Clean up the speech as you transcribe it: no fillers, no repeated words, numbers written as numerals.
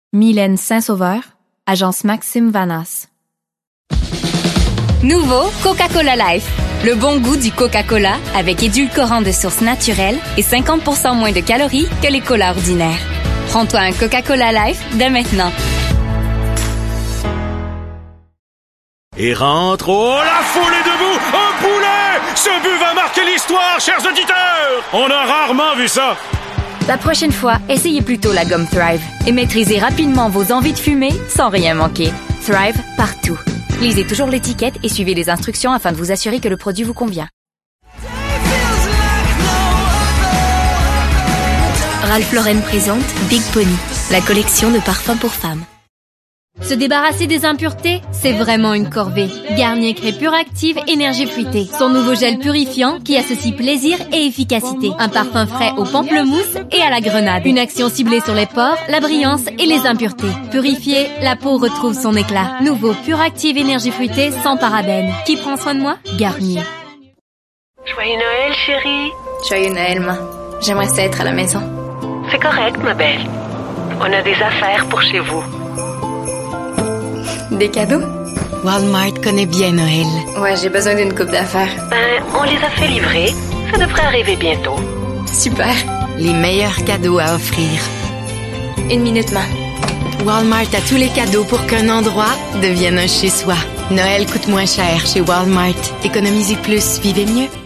Mylène Saint-Sauveur, Agence Maxime Vanas. Nouveau Coca-Cola Life. Le bon goût du Coca-Cola avec édulcorant de source naturelle et 50% moins de calories que les colas ordinaires. Prends-toi un Coca-Cola Life dès maintenant. Et rentre, oh la foule est debout, un boulet! Ce but va marquer l'histoire, chers auditeurs! On a rarement vu ça! La prochaine fois, essayez plutôt la gomme Thrive et maîtrisez rapidement vos envies de fumer sans rien manquer. Thrive partout. Lisez toujours l'étiquette et suivez les instructions afin de vous assurer que le produit vous convient. Ralph Lauren présente Big Pony, la collection de parfums pour femmes. Se débarrasser des impuretés, c'est vraiment une corvée. Garnier Crée Pure Active Énergie Fruitée. Son nouveau gel purifiant qui associe plaisir et efficacité. Un parfum frais au pamplemousse et à la grenade. Une action ciblée sur les pores, la brillance et les impuretés. Purifiée, la peau retrouve son éclat. Nouveau Pure Active Énergie Fruitée sans parabènes. Qui prend soin de moi? Garnier. Joyeux Noël, chérie. Joyeux Noël, ma. J'aimerais ça être à la maison. C'est correct, ma belle. On a des affaires pour chez vous. Des cadeaux? Walmart connaît bien Noël. Ouais, j'ai besoin d'une coupe d'affaires. On les a fait livrer. Ça devrait arriver bientôt. Super. Les meilleurs cadeaux à offrir. Une minute, ma. Walmart a tous les cadeaux pour qu'un endroit devienne un chez-soi. Noël coûte moins cher chez Walmart. Économisez plus, vivez mieux.